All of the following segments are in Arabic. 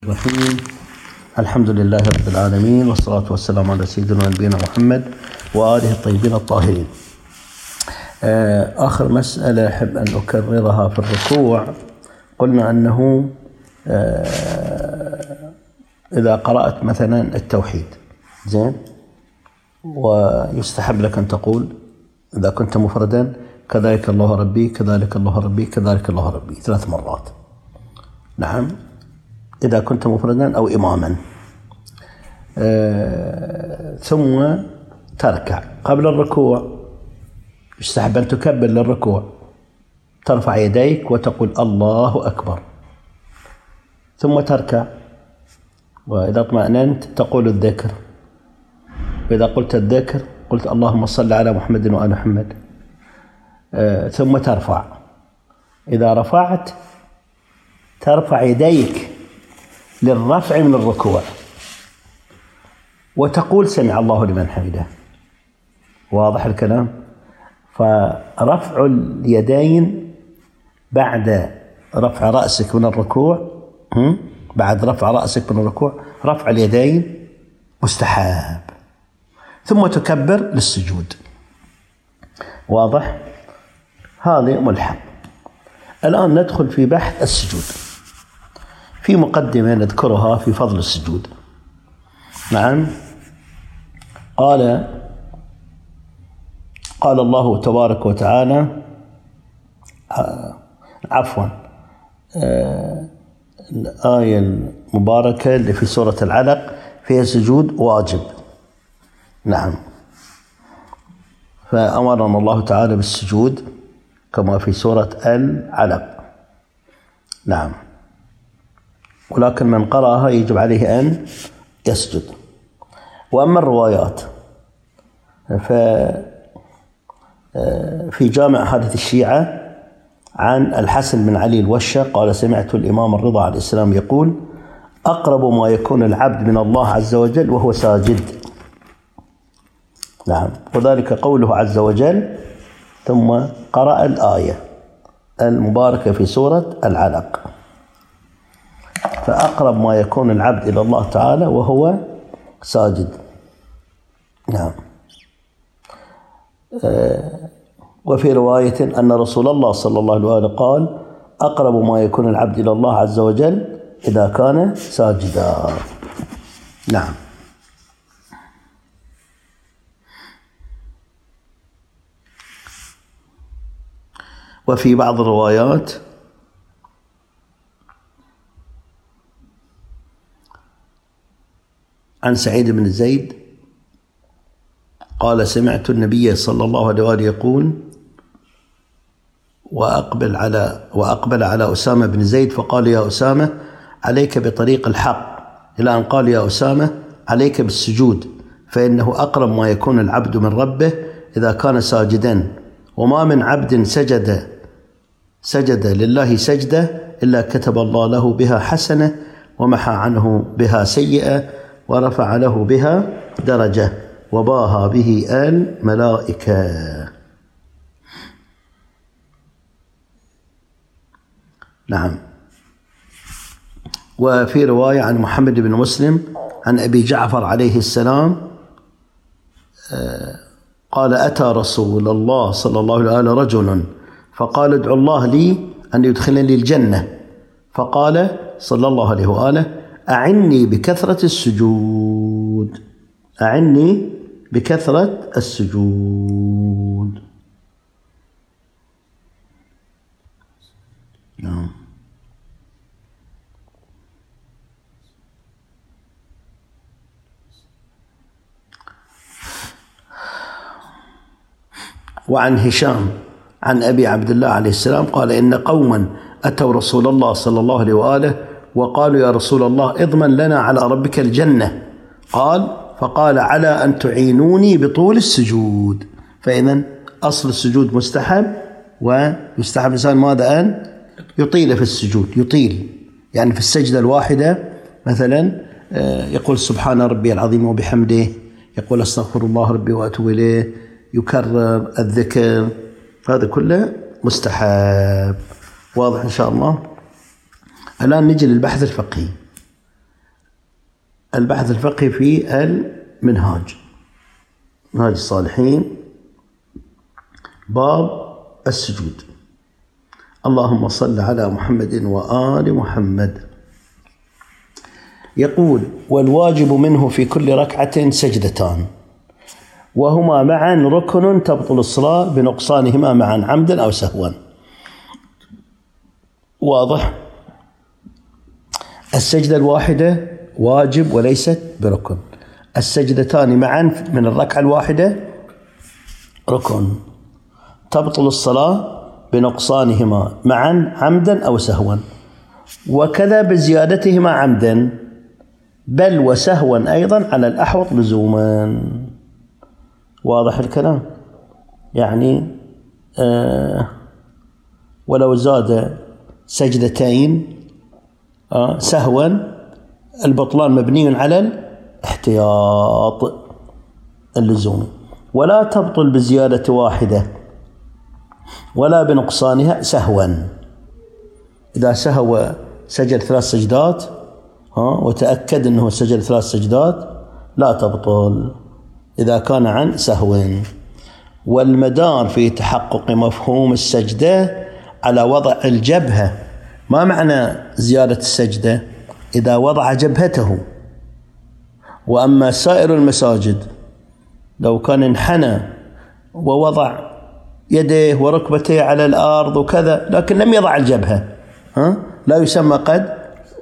الرحيم. الحمد لله رب العالمين، والصلاة والسلام على سيدنا ونبينا محمد وآله الطيبين الطاهرين. آخر مسألة أحب أن أكررها في الركوع، قلنا أنه إذا قرأت مثلا التوحيد زين، ويستحب لك أن تقول إذا كنت مفردا كذلك الله ربي كذلك الله ربي كذلك الله ربي 3 مرات. نعم، إذا كنت مفردا أو إماما. ثم تركع. قبل الركوع يستحب أن تكبر للركوع، ترفع يديك وتقول الله أكبر، ثم تركع، وإذا اطمأننت تقول الذكر، وإذا قلت الذكر قلت اللهم صل على محمد وآل محمد. ثم ترفع. إذا رفعت ترفع يديك للرفع من الركوع وتقول سمع الله لمن حمده. واضح الكلام؟ فرفع اليدين بعد رفع رأسك من الركوع، بعد رفع رأسك من الركوع رفع اليدين مستحب، ثم تكبر للسجود. واضح؟ هذه ملحق. الآن ندخل في بحث السجود. في مقدمة نذكرها في فضل السجود. نعم، قال الله تبارك وتعالى، الآية المباركة اللي في سورة العلق فيها سجود واجب. نعم، فأمرنا الله تعالى بالسجود كما في سورة العلق. نعم، ولكن من قرأها يجب عليه أن يسجد. وأما الروايات في جامع أحاديث الشيعة عن الحسن بن علي الوشة قال سمعت الإمام الرضا عليه السلام يقول أقرب ما يكون العبد من الله عز وجل وهو ساجد. نعم، وذلك قوله عز وجل ثم قرأ الآية المباركة في سورة العلق، فأقرب ما يكون العبد إلى الله تعالى وهو ساجد. نعم. وفي رواية أن رسول الله صلى الله عليه وسلم قال أقرب ما يكون العبد إلى الله عز وجل إذا كان ساجدا. نعم. وفي بعض الروايات عن سعيد بن زيد قال سمعت النبي صلى الله عليه وآله يقول وأقبل على أسامة بن زيد فقال يا أسامة عليك بطريق الحق، إلى أن قال يا أسامة عليك بالسجود فإنه أقرب ما يكون العبد من ربه إذا كان ساجدا، وما من عبد سجد لله سجدة إلا كتب الله له بها حسنة ومحى عنه بها سيئة ورفع له بها درجة وباهى به الملائكة. نعم. وفي رواية عن محمد بن مسلم عن أبي جعفر عليه السلام قال أتى رسول الله صلى الله عليه وسلم رجل فقال ادعو الله لي أن يدخلني الجنة، فقال صلى الله عليه وآله أعني بكثرة السجود، أعني بكثرة السجود. نعم. وعن هشام عن أبي عبد الله عليه السلام قال إن قوما أتوا رسول الله صلى الله عليه وآله وقالوا يا رسول الله اضمن لنا على ربك الجنة، فقال على أن تعينوني بطول السجود. فإذا أصل السجود مستحب، ويستحب الإنسان ماذا؟ أن يطيل في السجود، يطيل يعني في السجدة الواحدة مثلا يقول سبحان ربي العظيم وبحمده، يقول استغفر الله ربي وأتوب إليه، يكرر الذكر، هذا كله مستحب. واضح إن شاء الله. الآن نجي للبحث الفقهي. البحث الفقهي في المنهاج، منهاج الصالحين، باب السجود. اللهم صل على محمد وآل محمد. يقول: والواجب منه في كل ركعة سجدتان، وهما معا ركن تبطل الصلاة بنقصانهما معا عمدا أو سهوا. واضح؟ السجدة الواحدة واجب وليست بركن، السجدتان معا من الركعة الواحدة ركن تبطل الصلاة بنقصانهما معا عمدا أو سهوا، وكذا بزيادتهما عمدا، بل وسهوا أيضا على الأحوط لزوما. واضح الكلام؟ يعني ولو زاد سجدتين سهوا، البطلان مبني على الاحتياط اللزومي، ولا تبطل بزيادة واحدة ولا بنقصانها سهوا. إذا سهو سجد 3 سجدات وتأكد أنه سجد 3 سجدات لا تبطل إذا كان عن سهو. والمدار في تحقق مفهوم السجدة على وضع الجبهة. ما معنى زيادة السجدة؟ إذا وضع جبهته. وأما سائر المساجد لو كان انحنى ووضع يديه وركبتيه على الأرض وكذا لكن لم يضع الجبهة لا يسمى قد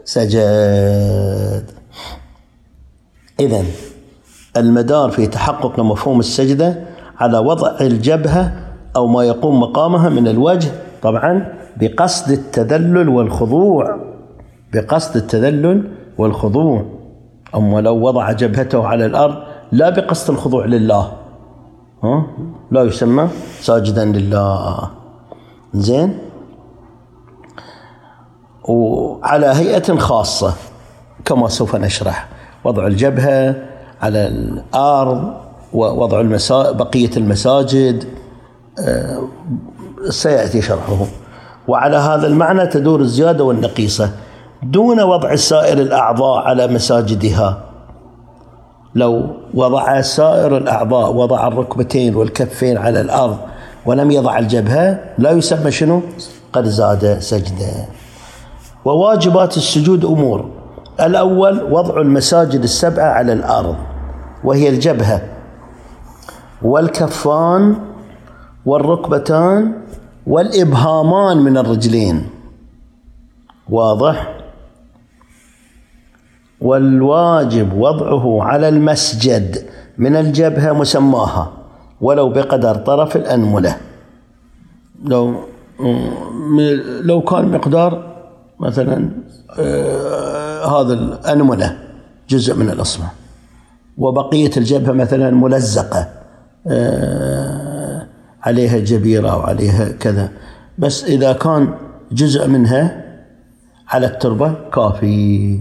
سجد. إذن المدار في تحقق مفهوم السجدة على وضع الجبهة أو ما يقوم مقامها من الوجه، طبعا بقصد التذلل والخضوع، بقصد التذلل والخضوع. أما لو وضع جبهته على الأرض لا بقصد الخضوع لله لا يسمى ساجدا لله. زين. وعلى هيئة خاصة كما سوف نشرح، وضع الجبهة على الأرض ووضع بقية المساجد سيأتي شرحه. وعلى هذا المعنى تدور الزيادة والنقيصة دون وضع سائر الأعضاء على مساجدها. لو وضع سائر الأعضاء، وضع الركبتين والكفين على الأرض ولم يضع الجبهة لا يسمى شنو؟ قد زاد سجدة. وواجبات السجود أمور: الأول وضع المساجد 7 على الأرض، وهي الجبهة والكفان والركبتان والإبهامان من الرجلين. واضح؟ والواجب وضعه على المسجد من الجبهة مسماها ولو بقدر طرف الأنملة. لو كان مقدار مثلا هذا الأنملة جزء من الأصبع، وبقية الجبهة مثلا ملزقة عليها جبيرة أو عليها كذا، بس إذا كان جزء منها على التربة كافي.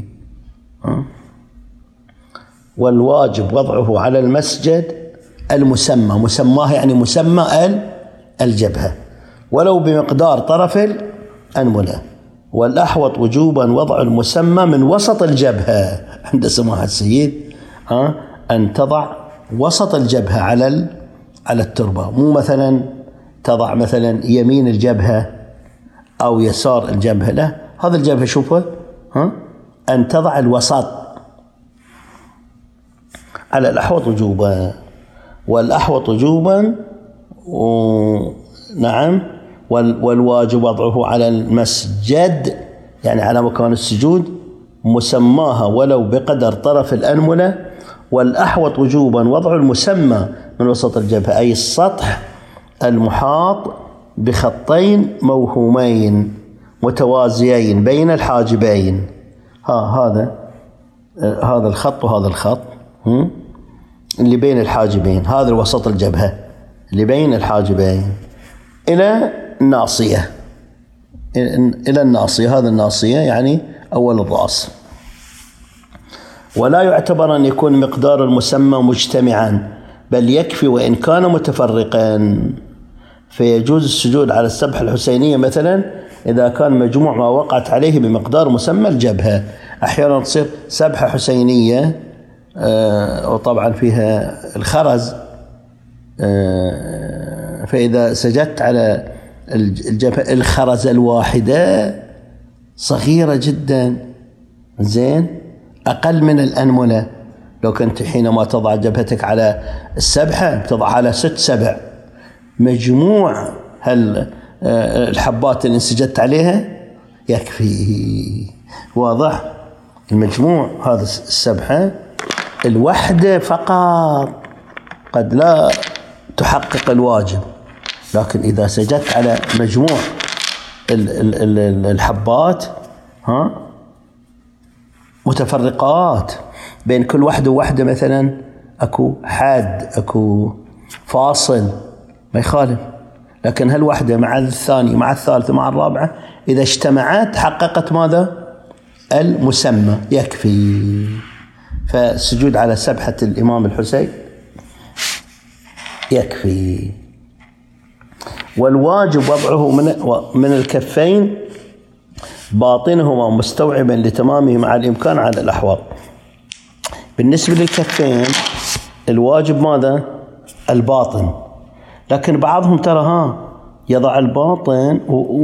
والواجب وضعه على المسجد المسمى، مسماه يعني مسمى الجبهة ولو بمقدار طرف الأنملة. والأحوط وجوبا وضع المسمى من وسط الجبهة عند سماحة السيد، أن تضع وسط الجبهة على التربة، مو مثلا تضع مثلا يمين الجبهة أو يسار الجبهة، لا، هذا الجبهة شوفه أن تضع الوسط على الأحوط وجوبا. والأحوط وجوبا نعم. والواجب وضعه على المسجد يعني على مكان السجود مسماها ولو بقدر طرف الأنملة. والأحوط وجوبا وضع المسمى من وسط الجبهة، أي السطح المحاط بخطين موهومين متوازيين بين الحاجبين. هذا الخط وهذا الخط اللي بين الحاجبين، هذا وسط الجبهة اللي بين الحاجبين إلى الناصية، إلى الناصية. هذا الناصية يعني أول الرأس. ولا يعتبر أن يكون مقدار المسمى مجتمعا، بل يكفي وإن كان متفرقا. فيجوز السجود على السبحة الحسينية مثلا إذا كان مجموع ما وقعت عليه بمقدار مسمى الجبهة. أحيانا تصير سبحة حسينية وطبعا فيها الخرز، فإذا سجدت على الجبهة الخرز الواحدة صغيرة جدا، زين، أقل من الأنملة. لو كنت حينما تضع جبهتك على السبحة تضع على 6 7، مجموع الحبات اللي سجدت عليها يكفي. واضح؟ المجموع هذا السبحة الوحدة فقط قد لا تحقق الواجب، لكن إذا سجدت على مجموع الحبات متفرقات بين كل وحدة ووحدة، مثلا أكو حاد، أكو فاصل، ما يخالف، لكن هالوحدة مع الثانية مع الثالثة مع الرابعة إذا اجتمعت حققت ماذا؟ المسمى، يكفي. فالسجود على سبحة الإمام الحسين يكفي. والواجب وضعه من الكفين باطنهما مستوعبا لتمامه مع الإمكان على الأحواض. بالنسبة للكفين الواجب ماذا؟ الباطن، لكن بعضهم ترى يضع الباطن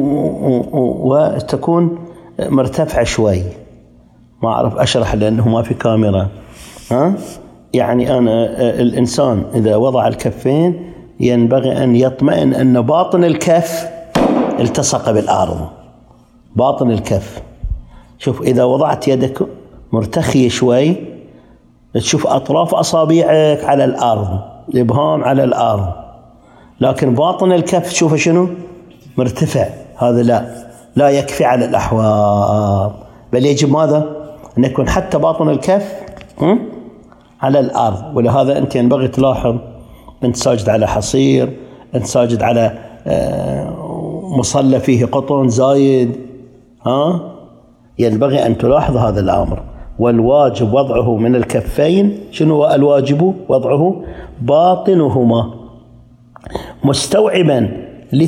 وتكون مرتفعة شوي، ما أعرف أشرح لأنه ما في كاميرا. يعني أنا الإنسان إذا وضع الكفين ينبغي أن يطمئن أن باطن الكف التصق بالأرض، باطن الكف. شوف إذا وضعت يدك مرتخية شوي تشوف أطراف أصابعك على الأرض، الإبهام على الأرض، لكن باطن الكف شوف شنو؟ مرتفع. هذا لا يكفي على الأحوال، بل يجب ماذا؟ أن يكون حتى باطن الكف على الأرض. ولهذا أنت ينبغي تلاحظ أنت ساجد على حصير، أنت ساجد على مصلى فيه قطن زايد، ينبغي أن تلاحظ هذا الأمر. والواجب وضعه من الكفين، شنو الواجب؟ وضعه باطنهما مستوعبا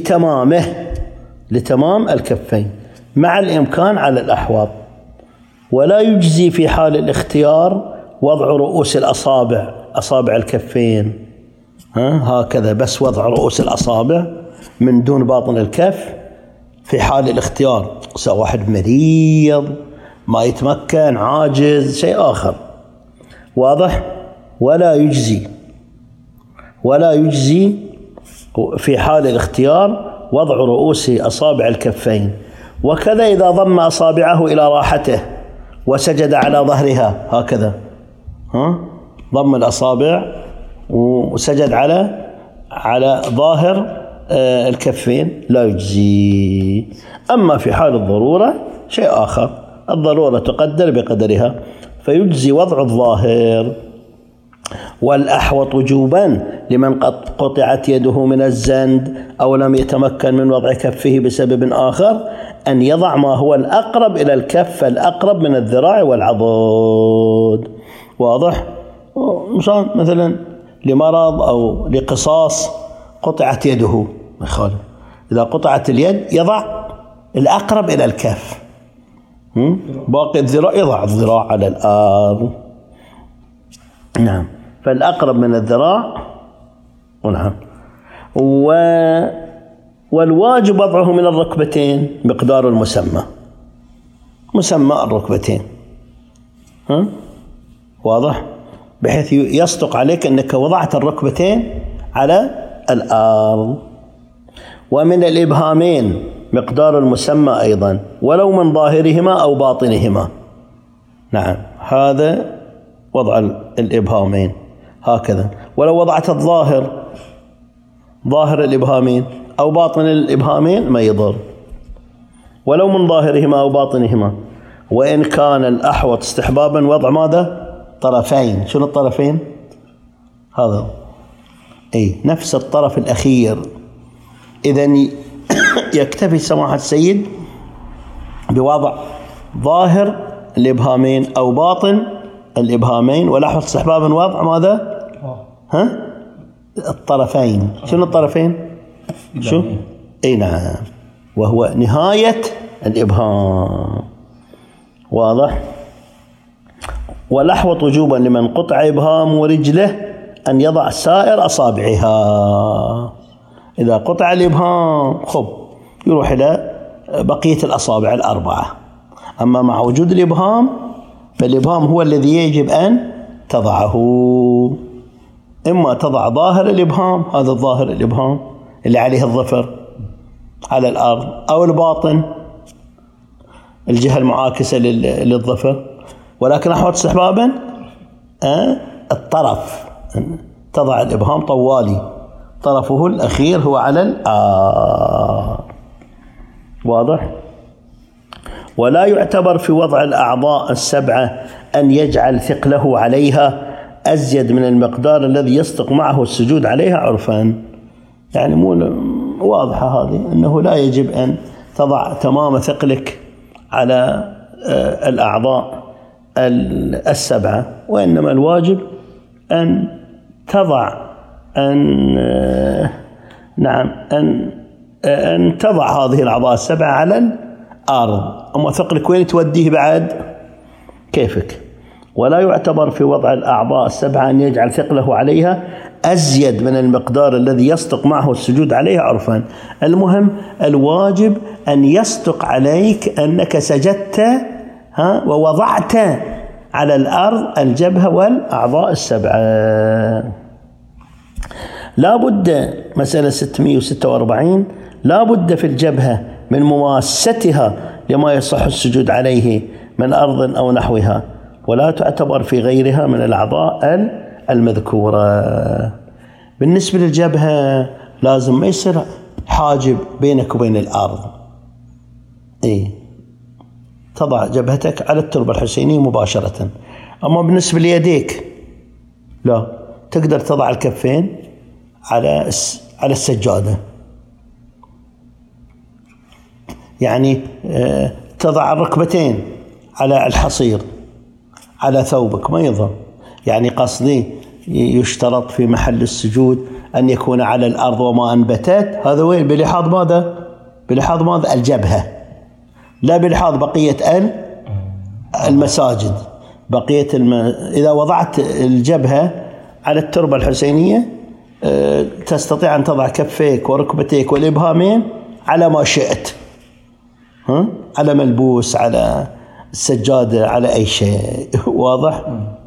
لتمام الكفين مع الإمكان على الأحواض. ولا يجزي في حال الاختيار وضع رؤوس الأصابع، أصابع الكفين هكذا بس، وضع رؤوس الأصابع من دون باطن الكف في حال الاختيار، سواء واحد مريض ما يتمكن عاجز شيء آخر. واضح؟ ولا يجزي في حال الاختيار وضع رؤوس أصابع الكفين. وكذا إذا ضم أصابعه إلى راحته وسجد على ظهرها هكذا، ضم الأصابع وسجد على ظاهر الكفين لا يجزي. أما في حال الضرورة شيء آخر، الضرورة تقدر بقدرها، فيجزي وضع الظاهر. والأحوط وجوبا لمن قد قطعت يده من الزند أو لم يتمكن من وضع كفه بسبب آخر أن يضع ما هو الأقرب إلى الكف الأقرب من الذراع والعضد. واضح؟ مثلا لمرض أو لقصاص قطعت يده، مخالف، إذا قطعت اليد يضع الأقرب إلى الكف، باقي الذراع يضع الذراع على الأرض. نعم، فالأقرب من الذراع. نعم. والواجب وضعه من الركبتين مقدار مسمى الركبتين، واضح؟ بحيث يصدق عليك أنك وضعت الركبتين على الأرض. ومن الإبهامين مقدار المسمى أيضا ولو من ظاهرهما أو باطنهما. نعم، هذا وضع الإبهامين هكذا. ولو وضعت ظاهر الإبهامين أو باطن الإبهامين ما يضر، ولو من ظاهرهما أو باطنهما. وإن كان الأحوط استحبابا وضع ماذا؟ طرفين. شنو الطرفين؟ هذا نفس الطرف الأخير. إذن يكتفي سماحة السيد بوضع ظاهر الإبهامين أو باطن الإبهامين، والأحوط استحبابا وضع ماذا؟ الطرفين. شنو الطرفين؟ شو؟ نعم، وهو نهاية الإبهام. واضح؟ والأحوط وجوبا لمن قطع إبهام ورجله أن يضع سائر أصابعها. إذا قطع الإبهام يروح إلى بقية الأصابع الأربعة. أما مع وجود الإبهام فالإبهام هو الذي يجب أن تضعه. إما تضع ظاهر الإبهام، هذا الظاهر الإبهام اللي عليه الظفر على الأرض، أو الباطن الجهة المعاكسة للظفر، ولكن أحوط استحبابا الطرف، تضع الإبهام طوالي طرفه الأخير هو على الآر. واضح؟ ولا يعتبر في وضع الأعضاء السبعة أن يجعل ثقله عليها أزيد من المقدار الذي يصدق معه السجود عليها عرفا. يعني مو واضحة هذه، أنه لا يجب أن تضع تمام ثقلك على الأعضاء السبعة، وإنما الواجب أن تضع أن تضع هذه الأعضاء السبعة على الأرض. أما ثقلك وين توديه بعد كيفك. ولا يعتبر في وضع الأعضاء السبعة أن يجعل ثقله عليها أزيد من المقدار الذي يصدق معه السجود عليها عرفا. المهم الواجب أن يصدق عليك أنك سجدت ووضعت على الأرض الجبهة والأعضاء السبعة. لا بد، مسألة 646، لا بد في الجبهة من مماستها لما يصح السجود عليه من أرض أو نحوها، ولا تعتبر في غيرها من الأعضاء المذكورة. بالنسبة للجبهة لازم ما يصير حاجب بينك وبين الأرض، تضع جبهتك على التربة الحسينية مباشرة. أما بالنسبة ليديك لا، تقدر تضع الكفين على السجادة، يعني تضع الركبتين على الحصير على ثوبك ما يضر. يعني قصدي يشترط في محل السجود أن يكون على الأرض وما أنبتت. هذا وين؟ بلحاظ ماذا؟ بلحاظ ماذا؟ الجبهة، لا بلحاظ بقية المساجد. بقية إذا وضعت الجبهة على التربة الحسينية تستطيع أن تضع كفيك وركبتيك والإبهامين على ما شئت، على ملبوس، على السجادة، على أي شيء. واضح؟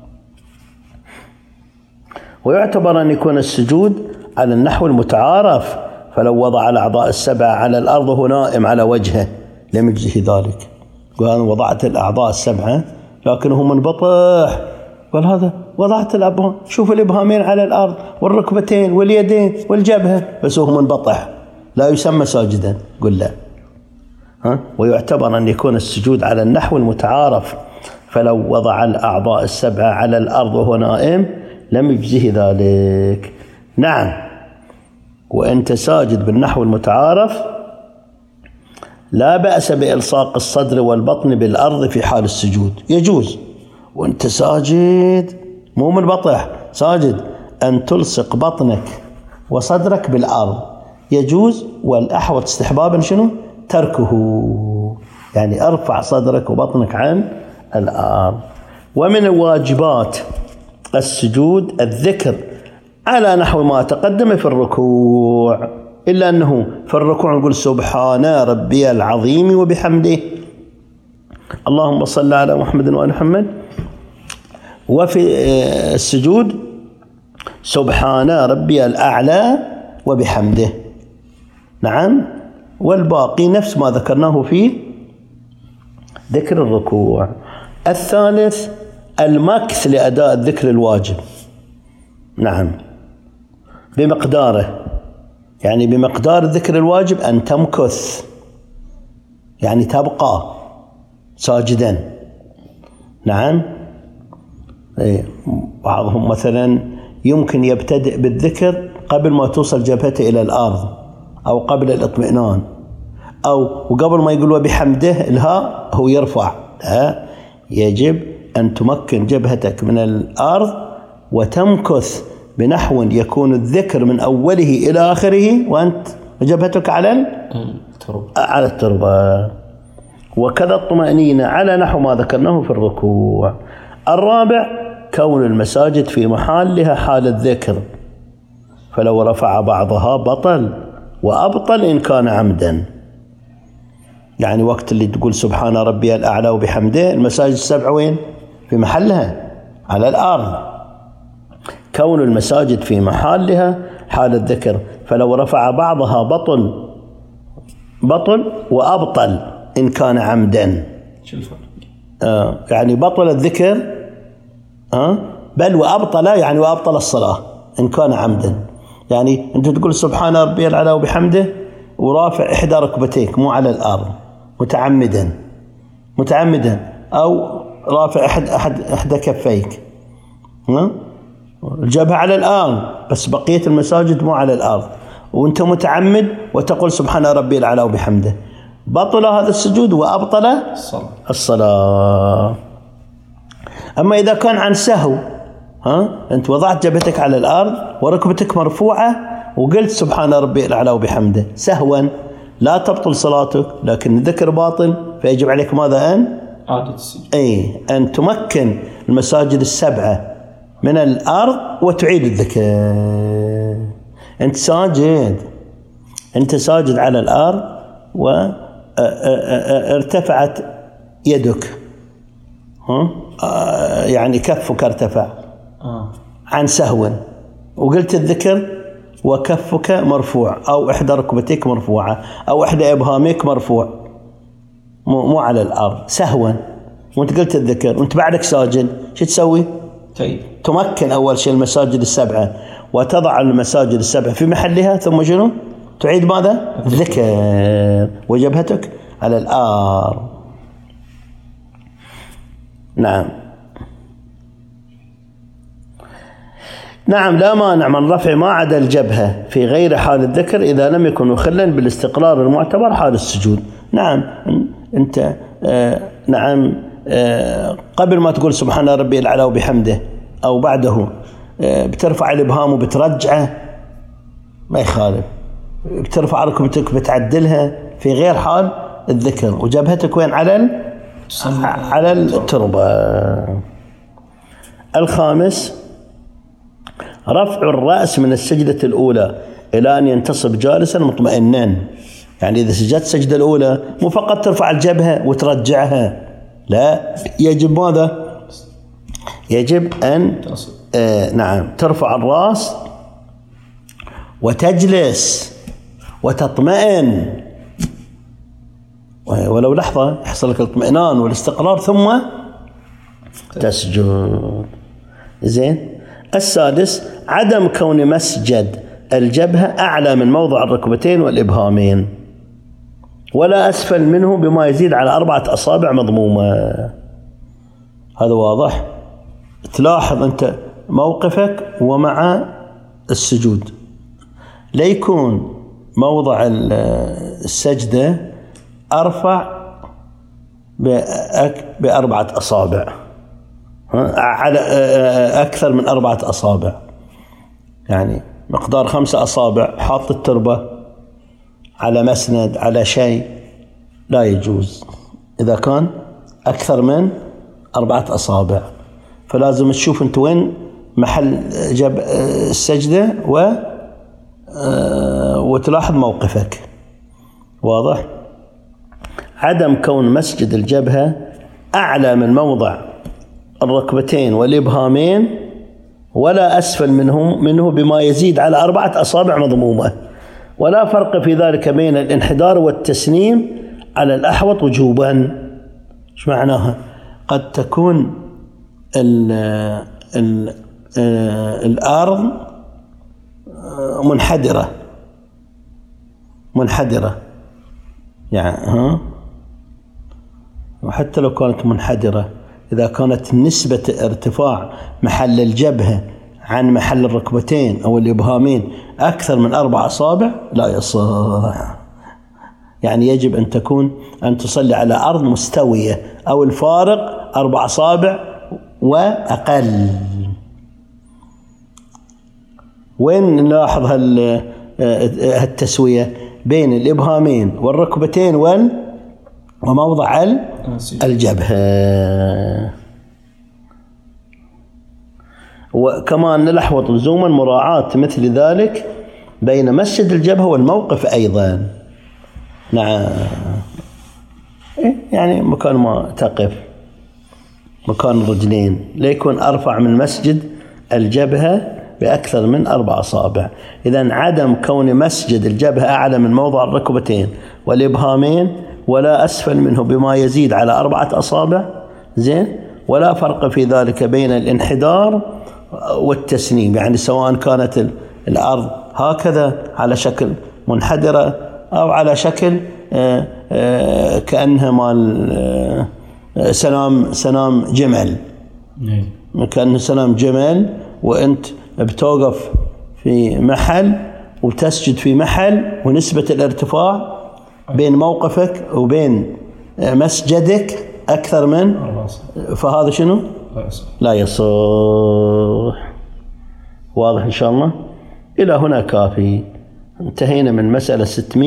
ويعتبر أن يكون السجود على النحو المتعارف، فلو وضع الأعضاء السبعة على الأرض وهو نائم على وجهه لم يجزه ذلك. قال وضعت الأعضاء السبعة لكنه منبطح، قال هذا وضعت الأبهام، شوف الإبهامين على الأرض والركبتين واليدين والجبهة، بس هو منبطح لا يسمى ساجدا. قل لا. ويعتبر أن يكون السجود على النحو المتعارف، فلو وضع الأعضاء السبعة على الأرض وهو نائم لم يجزه ذلك. نعم، وأنت ساجد بالنحو المتعارف لا بأس بإلصاق الصدر والبطن بالأرض في حال السجود، يجوز وأنت ساجد، مو منبطح، ساجد، أن تلصق بطنك وصدرك بالأرض يجوز. والأحوط استحبابا شنو؟ تركه، يعني ارفع صدرك وبطنك عن الأرض. ومن واجبات السجود الذكر على نحو ما تقدم في الركوع، إلا أنه في الركوع نقول سبحان ربي العظيم وبحمده، اللهم صل على محمد وآل محمد. وفي السجود سبحان ربي الأعلى وبحمده. نعم، والباقي نفس ما ذكرناه في ذكر الركوع. الثالث المكث لأداء الذكر الواجب. نعم، بمقداره، يعني بمقدار الذكر الواجب أن تمكث، يعني تبقى ساجدا. نعم، بعضهم مثلا يمكن يبتدئ بالذكر قبل ما توصل جبهته إلى الأرض، أو قبل الاطمئنان، أو وقبل ما يقول وبحمده الهاء هو يرفع. يجب أن تمكن جبهتك من الأرض وتمكث بنحو يكون الذكر من أوله إلى آخره وأنت جبهتك على التربة. وكذا الطمأنينة على نحو ما ذكرناه في الركوع. الرابع كون المساجد في محلها حال الذكر، فلو رفع بعضها بطل وأبطل إن كان عمدا. يعني وقت اللي تقول سبحان ربي الأعلى وبحمده، المساجد السبع وين؟ في محلها على الأرض. كون المساجد في محلها حال الذكر، فلو رفع بعضها بطل وأبطل إن كان عمدا. شو الفرق؟ يعني بطل الذكر بل وأبطل، يعني وأبطل الصلاة إن كان عمدا. يعني أنت تقول سبحان ربي الأعلى وبحمده ورافع إحدى ركبتيك مو على الأرض متعمدا، أو رافع إحدى كفيك، الجبهة على الأرض بس بقية المساجد مو على الأرض، وأنت متعمد وتقول سبحان ربي الأعلى وبحمده، بطل هذا السجود وأبطل الصلاة. أما إذا كان عن سهو، أنت وضعت جبهتك على الأرض وركبتك مرفوعة وقلت سبحان ربي الأعلى وبحمده سهوا، لا تبطل صلاتك، لكن الذكر باطل، فيجب عليك ماذا؟ إعادة السجود. أن تمكن المساجد السبعة من الأرض وتعيد الذكر. أنت ساجد على الأرض وارتفعت يدك، يعني كفك ارتفع عن سهو، وقلت الذكر وكفك مرفوع، أو إحدى ركبتيك مرفوعة، أو إحدى إبهاميك مرفوع مو على الأرض سهوا، وانت قلت الذكر وانت بعدك ساجد، شو تسوي؟ تمكن أول شيء المساجد السبعة وتضع المساجد السبعة في محلها، ثم شنو؟ تعيد ماذا؟ الذكر وجبهتك على الأرض. نعم لا مانع من رفع ما عدا الجبهة في غير حال الذكر إذا لم يكن مخلا بالاستقرار المعتبر حال السجود. نعم أنت قبل ما تقول سبحان ربي الأعلى وبحمده أو بعده بترفع الإبهام وبترجعه ما يخالف، بترفع ركبتك بتعدلها في غير حال الذكر، وجبهتك وين؟ على التربة. الخامس رفع الرأس من السجدة الأولى إلى أن ينتصب جالسا مطمئنا. يعني إذا سجدت السجدة الأولى مو فقط ترفع الجبهة وترجعها، لا، يجب ماذا؟ يجب أن ترفع الرأس وتجلس وتطمئن، ولو لحظة يحصل لك الاطمئنان والاستقرار ثم تسجد. زين. السادس عدم كون مسجد الجبهة أعلى من موضع الركبتين والإبهامين ولا أسفل منه بما يزيد على 4 أصابع مضمومة. هذا واضح. تلاحظ أنت موقفك ومع السجود، لا يكون موضع السجدة أرفع ب4 أصابع، على أكثر من 4 أصابع، يعني مقدار 5 أصابع حاط التربة على مسند على شيء، لا يجوز إذا كان أكثر من 4 أصابع. فلازم تشوف أنت وين محل السجدة وتلاحظ موقفك. واضح. عدم كون مسجد الجبهة أعلى من موضع الركبتين والإبهامين ولا أسفل منه بما يزيد على 4 أصابع مضمومة، ولا فرق في ذلك بين الانحدار والتسنيم على الأحوط وجوبا. ايش معناها؟ قد تكون الأرض منحدرة يعني وحتى لو كانت منحدرة، إذا كانت نسبة ارتفاع محل الجبهة عن محل الركبتين أو الإبهامين أكثر من 4 أصابع لا يصح. يعني يجب أن تصلي على أرض مستوية أو الفارق 4 أصابع وأقل. وين نلاحظ هالتسوية بين الإبهامين والركبتين وموضع الجبهة. وكمان نلحوظ لزوما مراعاة مثل ذلك بين مسجد الجبهة والموقف أيضا. نعم، يعني مكان ما تقف، مكان الرجلين لا يكون أرفع من مسجد الجبهة بأكثر من 4 أصابع. إذن عدم كون مسجد الجبهة أعلى من موضع الركبتين والإبهامين ولا أسفل منه بما يزيد على 4 أصابع، زين، ولا فرق في ذلك بين الانحدار والتسنيم، يعني سواء كانت الأرض هكذا على شكل منحدرة أو على شكل كأنها مال سنام جمل، كأنه سنام جمل، وأنت بتوقف في محل وتسجد في محل، ونسبة الارتفاع بين موقفك وبين مسجدك أكثر من، فهذا شنو؟ لا يصح. واضح إن شاء الله؟ إلى هنا كافي. انتهينا من مسألة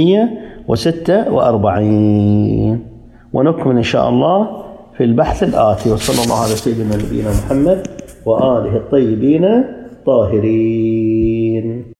646، ونكمل إن شاء الله في البحث الآتي. وصلى الله على سيدنا نبينا محمد وآله الطيبين الطاهرين.